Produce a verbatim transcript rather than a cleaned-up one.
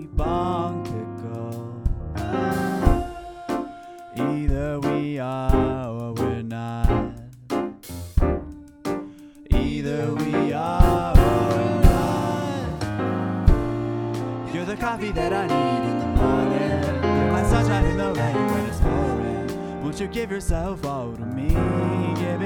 unpickle. Either we are or we're not. Either we are or we're not. You're the coffee that I need in the morning. You're my sunshine in the rain when it's pouring. Won't you give yourself all to me? Give